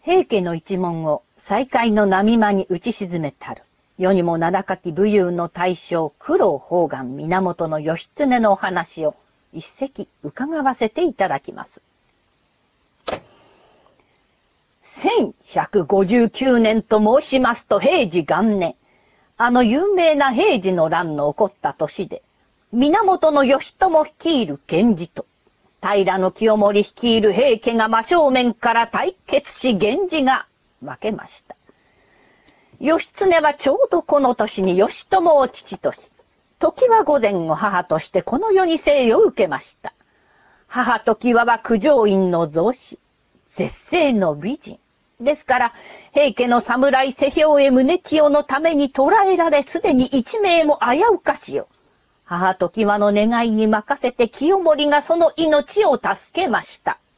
平家の一門を西海の波間に打ち沈めたる、世にも名高き武勇の大将九郎判官源義経のお話を一席伺わせていただきます。1159年と申しますと平治元年、あの有名な平治の乱の起こった年で、源義朝率いる源氏と、平清盛率いる平家が真正面から対決し源氏が負けました。義経はちょうどこの年に義朝を父とし、常盤御前を母としてこの世に生を受けました。母常盤は九条院の増子、絶世の美人。ですから、平家の侍世兵衛宗清のために捕らえられ、すでに一命も危うかしよ。母常盤の願いに任せて清盛がその命を助けました。